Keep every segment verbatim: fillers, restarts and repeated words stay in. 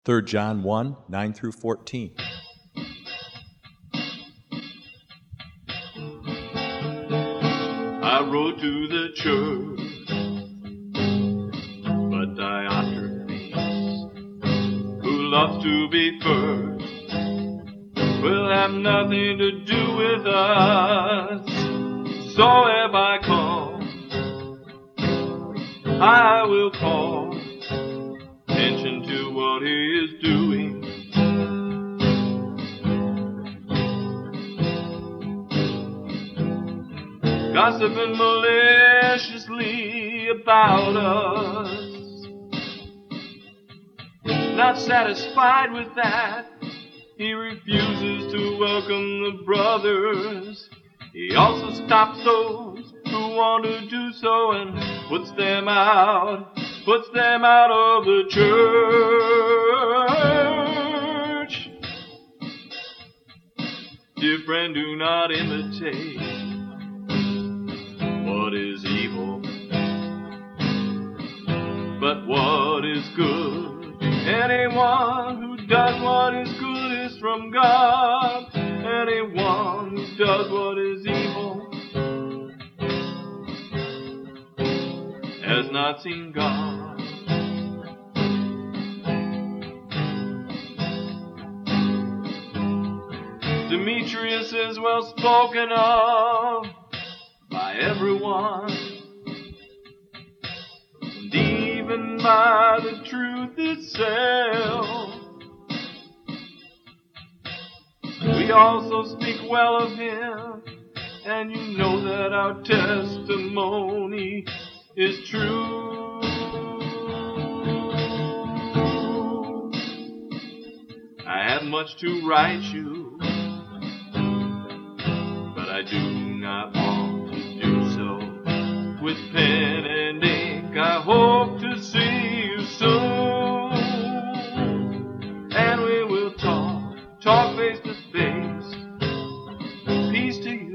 Third John one, nine through fourteen. I wrote to the church, but Diotrephes, who loves to be first, will have nothing to do with us. So if I come, I will call attention to what he is doing. Gossiping maliciously about us. Not satisfied with that, he refuses to welcome the brothers. He also stops those who want to do so and puts them out, puts them out of the church. Dear friend, do not imitate what is evil, but what is good. Anyone who does what is good is from God. Anyone who does what is evil has not seen God. Demetrius is well spoken of by everyone, and even by the truth itself. We also speak well of him, and you know that our testimony is true. I have much to write you, but I do not want to do so with pen and ink. I hope to see you soon, and we will talk, talk face to face. Peace to you.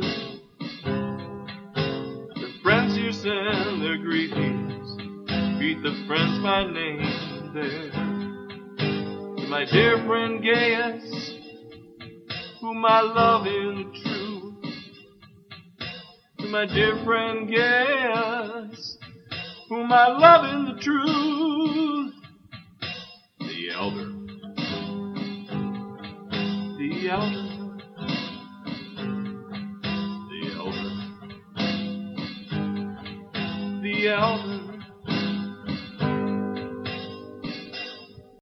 The friends here send their greetings. Greet the friends by name there. To my dear friend Gaius, whom I love in truth. To my dear friend Gaius, whom I love in the truth. The elder. The elder.